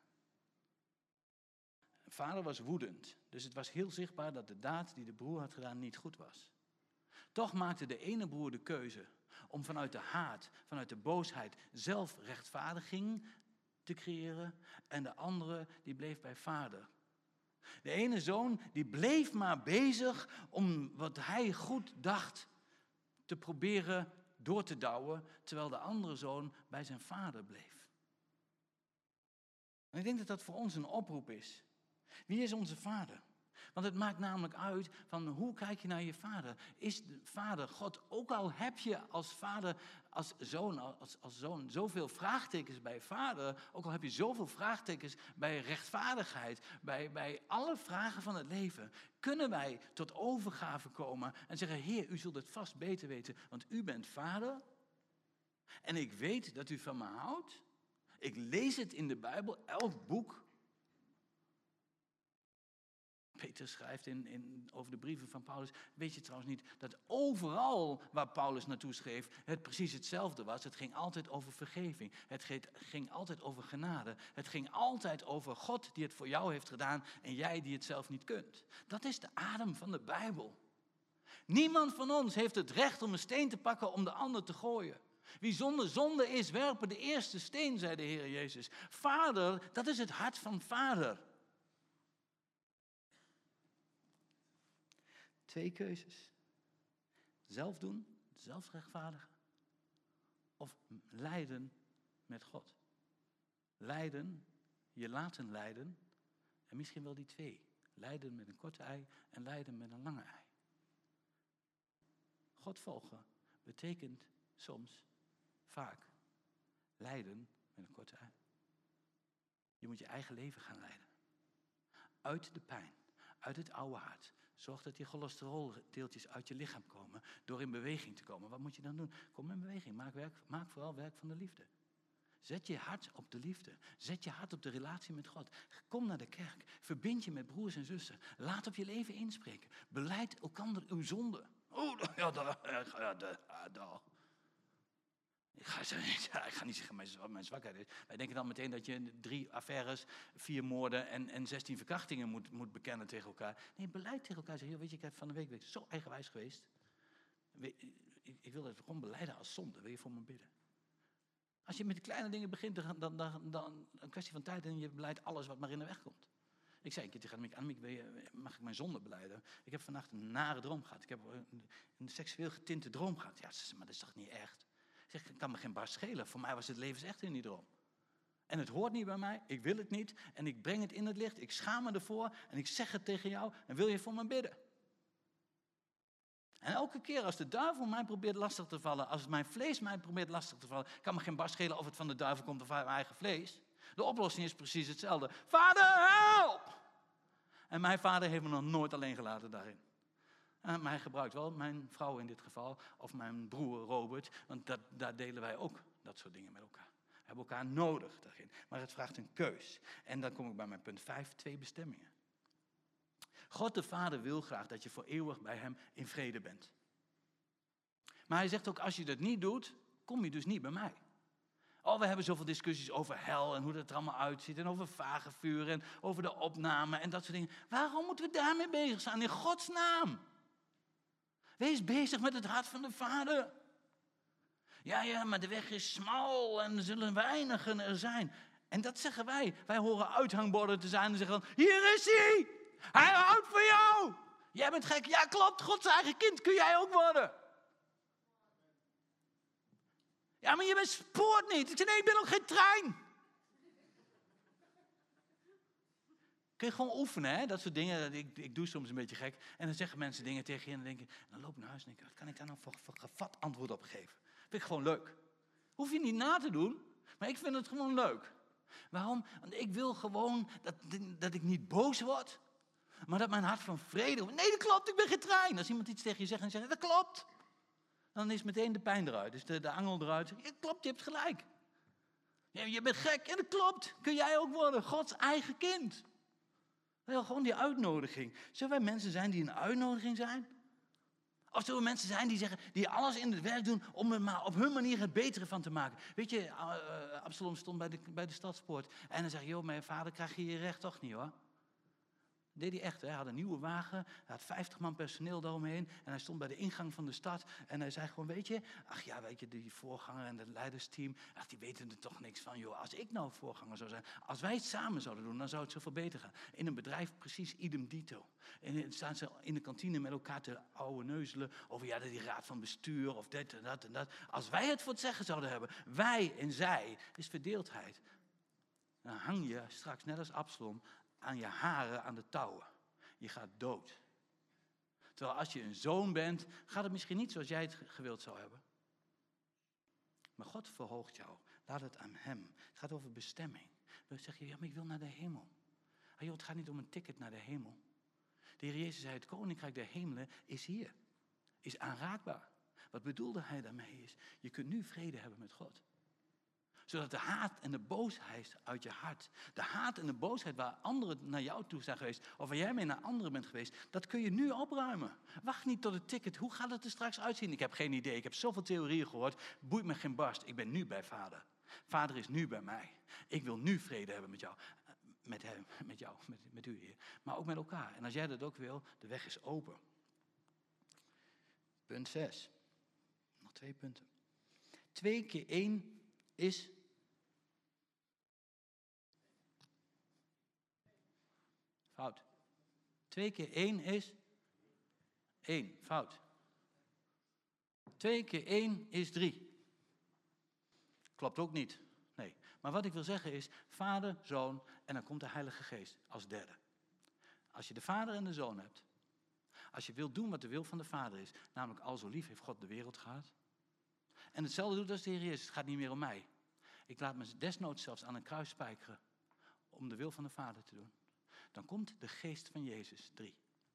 Vader was woedend, dus het was heel zichtbaar dat de daad die de broer had gedaan niet goed was. Toch maakte de ene broer de keuze om vanuit de haat, vanuit de boosheid zelf rechtvaardiging te creëren en de andere die bleef bij vader. De ene zoon die bleef maar bezig om wat hij goed dacht te proberen door te douwen, terwijl de andere zoon bij zijn vader bleef. En ik denk dat dat voor ons een oproep is. Wie is onze vader? Want het maakt namelijk uit van hoe kijk je naar je vader. Is de vader God, ook al heb je als vader, als zoon, als, als zoon zoveel vraagtekens bij vader, ook al heb je zoveel vraagtekens bij rechtvaardigheid, bij, bij alle vragen van het leven, kunnen wij tot overgave komen en zeggen, Heer, u zult het vast beter weten, want u bent vader en ik weet dat u van me houdt. Ik lees het in de Bijbel, elk boek. Peter schrijft in, in, over de brieven van Paulus. Weet je trouwens niet dat overal waar Paulus naartoe schreef het precies hetzelfde was. Het ging altijd over vergeving. Het ging altijd over genade. Het ging altijd over God die het voor jou heeft gedaan en jij die het zelf niet kunt. Dat is de adem van de Bijbel. Niemand van ons heeft het recht om een steen te pakken om de ander te gooien. Wie zonder zonde is, werpen de eerste steen, zei de Heer Jezus. Vader, dat is het hart van vader. Twee keuzes. Zelf doen, zelf rechtvaardigen. Of lijden met God. Lijden, je laten lijden. En misschien wel die twee. Lijden met een korte ei en lijden met een lange ei. God volgen betekent soms, vaak, lijden met een korte ei. Je moet je eigen leven gaan leiden. Uit de pijn, uit het oude hart. Zorg dat die cholesteroldeeltjes uit je lichaam komen door in beweging te komen. Wat moet je dan doen? Kom in beweging. Maak, werk, maak vooral werk van de liefde. Zet je hart op de liefde. Zet je hart op de relatie met God. Kom naar de kerk. Verbind je met broers en zussen. Laat op je leven inspreken. Beleid elkander uw zonde. Oh, ja, daar. Ja, daar. Ik ga, ja, ik ga niet zeggen wat mijn zwakheid is. Wij denken dan meteen dat je drie affaires, vier moorden en, en zestien verkrachtingen moet, moet bekennen tegen elkaar. Nee, beleid tegen elkaar. Zeg, weet je, ik heb van de week zo eigenwijs geweest. Ik, ik wil het gewoon beleiden als zonde. Wil je voor me bidden? Als je met de kleine dingen begint, dan, dan, dan, dan een kwestie van tijd en je beleidt alles wat maar in de weg komt. Ik zei een keer tegen Annemiek, Annemiek, wil je, mag ik mijn zonde beleiden? Ik heb vannacht een nare droom gehad. Ik heb een, een seksueel getinte droom gehad. Ja, maar dat is toch niet echt? Ik zeg, het kan me geen bar schelen. Voor mij was het levensecht in die droom. En het hoort niet bij mij, ik wil het niet. En ik breng het in het licht, ik schaam me ervoor. En ik zeg het tegen jou en wil je voor me bidden? En elke keer als de duivel mij probeert lastig te vallen, als mijn vlees mij probeert lastig te vallen, kan me geen bar schelen of het van de duivel komt of van mijn eigen vlees. De oplossing is precies hetzelfde. Vader, help! En mijn vader heeft me nog nooit alleen gelaten daarin. En maar hij gebruikt wel mijn vrouw in dit geval, of mijn broer Robert, want dat, daar delen wij ook dat soort dingen met elkaar. We hebben elkaar nodig daarin, maar het vraagt een keus. En dan kom ik bij mijn punt vijf, twee bestemmingen. God de Vader wil graag dat je voor eeuwig bij hem in vrede bent. Maar hij zegt ook, als je dat niet doet, kom je dus niet bij mij. Oh, we hebben zoveel discussies over hel en hoe dat er allemaal uitziet. En over vagevuur en over de opname en dat soort dingen. Waarom moeten we daarmee bezig zijn? In Gods naam. Wees bezig met het hart van de Vader. Ja, ja, maar de weg is smal en er zullen weinigen er zijn. En dat zeggen wij. Wij horen uithangborden te zijn en zeggen dan, hier is hij. Hij houdt van jou. Jij bent gek. Ja, klopt. Gods eigen kind kun jij ook worden. Ja, maar je bent spoort niet. Ik zeg, nee, ik ben ook geen trein. Kun je gewoon oefenen, hè? Dat soort dingen. Ik, ik doe soms een beetje gek. En dan zeggen mensen dingen tegen je en dan denk je, dan loop ik naar huis en denk ik, wat kan ik daar nou voor, voor gevat antwoord op geven? Vind ik gewoon leuk. Hoef je niet na te doen, maar ik vind het gewoon leuk. Waarom? Want ik wil gewoon dat, dat ik niet boos word, maar dat mijn hart van vrede wordt. Nee, dat klopt, ik ben geen trein. Als iemand iets tegen je zegt en zegt, dat klopt. Dan is meteen de pijn eruit, dus de, de angel eruit. Ja, klopt, je hebt gelijk. Ja, je bent gek en dat klopt. Kun jij ook worden, Gods eigen kind. Wel, gewoon die uitnodiging. Zullen wij mensen zijn die een uitnodiging zijn? Of zullen we mensen zijn die zeggen, die alles in het werk doen om er maar op hun manier het betere van te maken? Weet je, uh, Absalom stond bij de, bij de stadspoort en dan zei joh, mijn vader krijg je je recht toch niet hoor. Dat deed hij echt, hè? Hij had een nieuwe wagen, hij had vijftig man personeel daaromheen en hij stond bij de ingang van de stad en hij zei gewoon, weet je, ach ja, weet je, die voorganger en het leidersteam, ach, die weten er toch niks van, joh. Als ik nou voorganger zou zijn, als wij het samen zouden doen, dan zou het zoveel beter gaan. In een bedrijf precies idem dito. En dan staan ze in de kantine met elkaar te ouwe neuzelen over, ja, die raad van bestuur of dit en dat en dat. Als wij het voor het zeggen zouden hebben, wij en zij, is verdeeldheid. Dan hang je straks, net als Absalom, aan je haren aan de touwen. Je gaat dood. Terwijl als je een zoon bent, gaat het misschien niet zoals jij het gewild zou hebben. Maar God verhoogt jou. Laat het aan hem. Het gaat over bestemming. Dan zeg je, ja, maar ik wil naar de hemel. Ah, joh, het gaat niet om een ticket naar de hemel. De Heer Jezus zei, het koninkrijk der hemelen is hier. Is aanraakbaar. Wat bedoelde hij daarmee is, je kunt nu vrede hebben met God. Zodat de haat en de boosheid uit je hart, de haat en de boosheid waar anderen naar jou toe zijn geweest, of waar jij mee naar anderen bent geweest, dat kun je nu opruimen. Wacht niet tot het ticket. Hoe gaat het er straks uitzien? Ik heb geen idee. Ik heb zoveel theorieën gehoord. Boeit me geen barst. Ik ben nu bij Vader. Vader is nu bij mij. Ik wil nu vrede hebben met jou. Met hem, met jou, met, met u, Heer. Maar ook met elkaar. En als jij dat ook wil, de weg is open. Punt zes. Nog twee punten. Twee keer één is... Fout. Twee keer één is... één. Fout. Twee keer één is drie. Klopt ook niet. Nee. Maar wat ik wil zeggen is, Vader, Zoon en dan komt de Heilige Geest als derde. Als je de Vader en de Zoon hebt, als je wilt doen wat de wil van de Vader is, namelijk al zo lief heeft God de wereld gehad, En hetzelfde doet als de Heer Jezus. Het gaat niet meer om mij. Ik laat me desnoods zelfs aan een kruis spijkeren om de wil van de Vader te doen. Dan komt de geest van Jezus. Drie.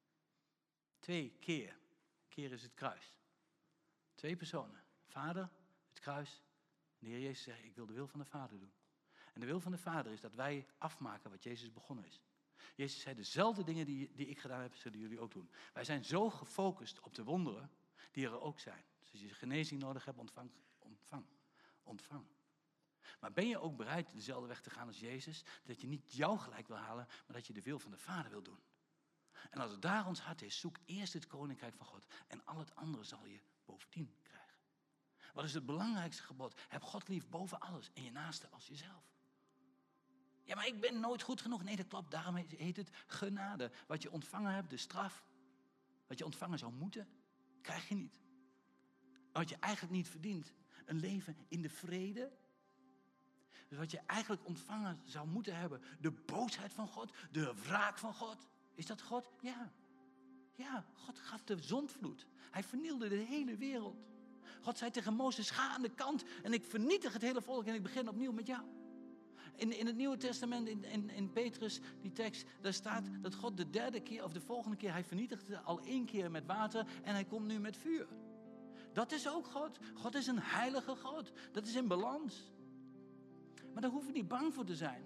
Twee keer. Keer is het kruis. Twee personen. Vader, het kruis. En de Heer Jezus zegt, ik wil de wil van de Vader doen. En de wil van de Vader is dat wij afmaken wat Jezus begonnen is. Jezus zei, dezelfde dingen die, die ik gedaan heb, zullen jullie ook doen. Wij zijn zo gefocust op de wonderen die er ook zijn. Dus als je genezing nodig hebt, ontvang, ontvang, ontvang. Maar ben je ook bereid dezelfde weg te gaan als Jezus? Dat je niet jou gelijk wil halen, maar dat je de wil van de Vader wil doen. En als het daar ons hart is, zoek eerst het koninkrijk van God. En al het andere zal je bovendien krijgen. Wat is het belangrijkste gebod? Heb God lief boven alles en je naaste als jezelf. Ja, maar ik ben nooit goed genoeg. Nee, dat klopt. Daarom heet het genade. Wat je ontvangen hebt, de straf. Wat je ontvangen zou moeten, krijg je niet. Wat je eigenlijk niet verdient. Een leven in de vrede. Dus wat je eigenlijk ontvangen zou moeten hebben. De boosheid van God. De wraak van God. Is dat God? Ja. Ja, God gaf de zondvloed. Hij vernielde de hele wereld. God zei tegen Mozes, ga aan de kant en ik vernietig het hele volk en ik begin opnieuw met jou. In, in het Nieuwe Testament, in, in, in Petrus, die tekst, daar staat dat God de derde keer of de volgende keer, hij vernietigde al één keer met water en hij komt nu met vuur. Dat is ook God. God is een heilige God. Dat is in balans. Maar daar hoeven we niet bang voor te zijn.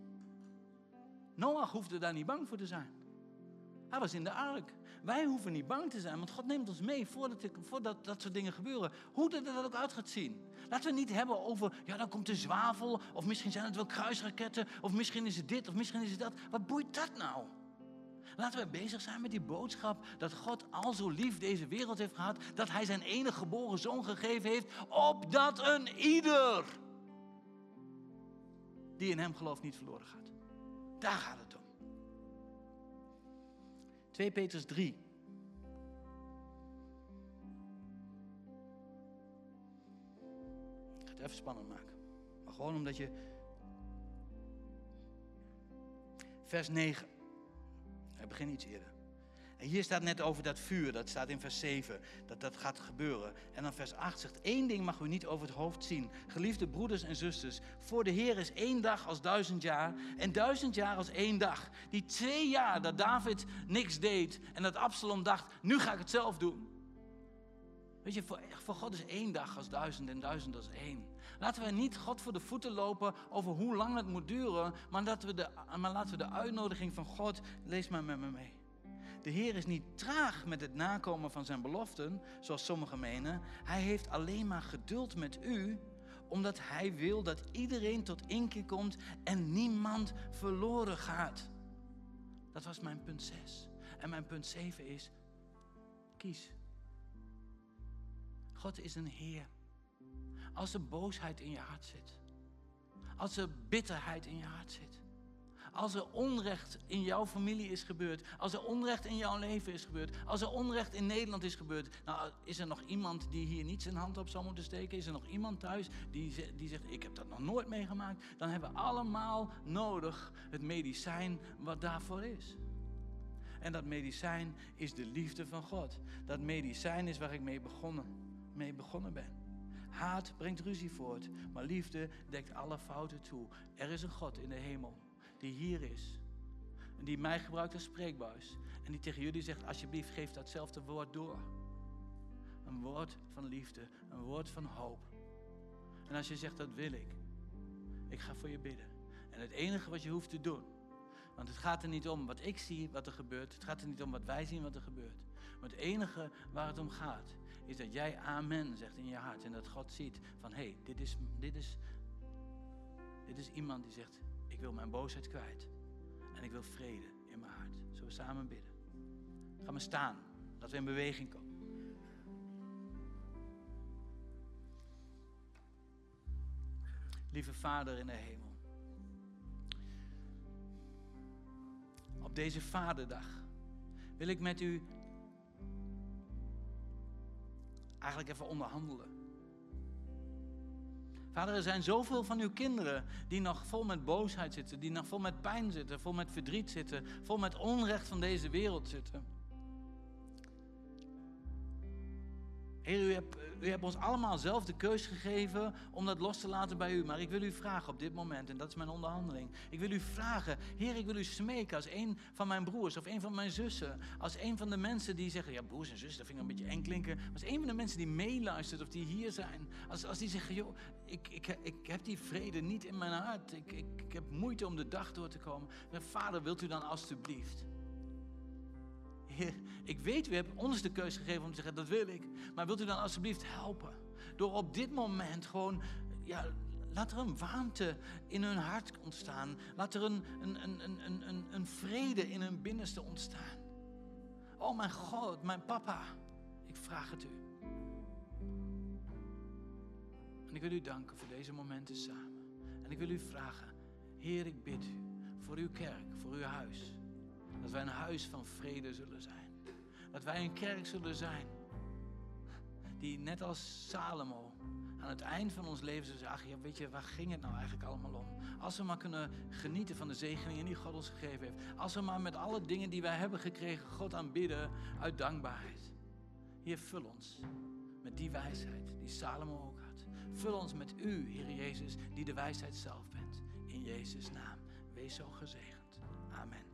Noach hoefde daar niet bang voor te zijn. Hij was in de ark. Wij hoeven niet bang te zijn, want God neemt ons mee voordat, voordat dat soort dingen gebeuren. Hoe dat er ook uit gaat zien. Laten we het niet hebben over, ja, dan komt de zwavel, of misschien zijn het wel kruisraketten, of misschien is het dit, of misschien is het dat. Wat boeit dat nou? Laten we bezig zijn met die boodschap dat God al zo lief deze wereld heeft gehad, dat hij zijn enige geboren zoon gegeven heeft, opdat een ieder die in hem gelooft niet verloren gaat. Daar gaat het om. twee Petrus drie. Ik ga het even spannend maken. Maar gewoon omdat je... Vers negen. We beginnen iets eerder. En hier staat net over dat vuur. Dat staat in vers zeven. Dat dat gaat gebeuren. En dan vers acht zegt, één ding mag u niet over het hoofd zien. Geliefde broeders en zusters. Voor de Heer is één dag als duizend jaar. En duizend jaar als één dag. Die twee jaar dat David niks deed. En dat Absalom dacht, nu ga ik het zelf doen. Weet je, voor, voor God is één dag als duizend en duizend als één. Laten we niet God voor de voeten lopen over hoe lang het moet duren. Maar, dat we de, maar laten we de uitnodiging van God, lees maar met me mee. De Heer is niet traag met het nakomen van zijn beloften, zoals sommigen menen. Hij heeft alleen maar geduld met u, omdat hij wil dat iedereen tot inkeer komt en niemand verloren gaat. Dat was mijn punt zes. En mijn punt zeven is, kies. God is een Heer. Als er boosheid in je hart zit. Als er bitterheid in je hart zit. Als er onrecht in jouw familie is gebeurd. Als er onrecht in jouw leven is gebeurd. Als er onrecht in Nederland is gebeurd. Nou, is er nog iemand die hier niet zijn hand op zou moeten steken? Is er nog iemand thuis die, die zegt, ik heb dat nog nooit meegemaakt? Dan hebben we allemaal nodig het medicijn wat daarvoor is. En dat medicijn is de liefde van God. Dat medicijn is waar ik mee begonnen, mee begonnen ben. Haat brengt ruzie voort, maar liefde dekt alle fouten toe. Er is een God in de hemel die hier is. En die mij gebruikt als spreekbuis. En die tegen jullie zegt, alsjeblieft geef datzelfde woord door. Een woord van liefde, een woord van hoop. En als je zegt, dat wil ik. Ik ga voor je bidden. En het enige wat je hoeft te doen. Want het gaat er niet om wat ik zie, wat er gebeurt. Het gaat er niet om wat wij zien, wat er gebeurt. Maar het enige waar het om gaat, is dat jij amen zegt in je hart. En dat God ziet van, hé, hey, dit is, dit is, dit is iemand die zegt, ik wil mijn boosheid kwijt. En ik wil vrede in mijn hart. Zullen we samen bidden? Ga maar staan, dat we in beweging komen. Lieve Vader in de hemel. Op deze Vaderdag wil ik met u eigenlijk even onderhandelen. Vader, er zijn zoveel van uw kinderen die nog vol met boosheid zitten, die nog vol met pijn zitten, vol met verdriet zitten, vol met onrecht van deze wereld zitten. Heer, u hebt, u hebt ons allemaal zelf de keus gegeven om dat los te laten bij u. Maar ik wil u vragen op dit moment, en dat is mijn onderhandeling. Ik wil u vragen, Heer, ik wil u smeken als een van mijn broers of een van mijn zussen. Als een van de mensen die zeggen, ja, broers en zussen, dat vind ik een beetje eng klinken. Als een van de mensen die meeluistert of die hier zijn. Als, als die zeggen, joh, ik, ik, ik heb die vrede niet in mijn hart. Ik, ik, ik heb moeite om de dag door te komen. Vader, wilt u dan alstublieft... Heer, ik weet, u hebt ons de keus gegeven om te zeggen, dat wil ik. Maar wilt u dan alsjeblieft helpen? Door op dit moment gewoon, ja, laat er een warmte in hun hart ontstaan. Laat er een, een, een, een, een, een vrede in hun binnenste ontstaan. Oh mijn God, mijn papa, ik vraag het u. En ik wil u danken voor deze momenten samen. En ik wil u vragen, Heer, ik bid u voor uw kerk, voor uw huis. Dat wij een huis van vrede zullen zijn. Dat wij een kerk zullen zijn. Die net als Salomo aan het eind van ons leven zullen zeggen. Ach ja, weet je, waar ging het nou eigenlijk allemaal om? Als we maar kunnen genieten van de zegeningen die God ons gegeven heeft. Als we maar met alle dingen die wij hebben gekregen God aanbidden uit dankbaarheid. Heer, vul ons met die wijsheid die Salomo ook had. Vul ons met u, Heer Jezus, die de wijsheid zelf bent. In Jezus' naam. Wees zo gezegend. Amen.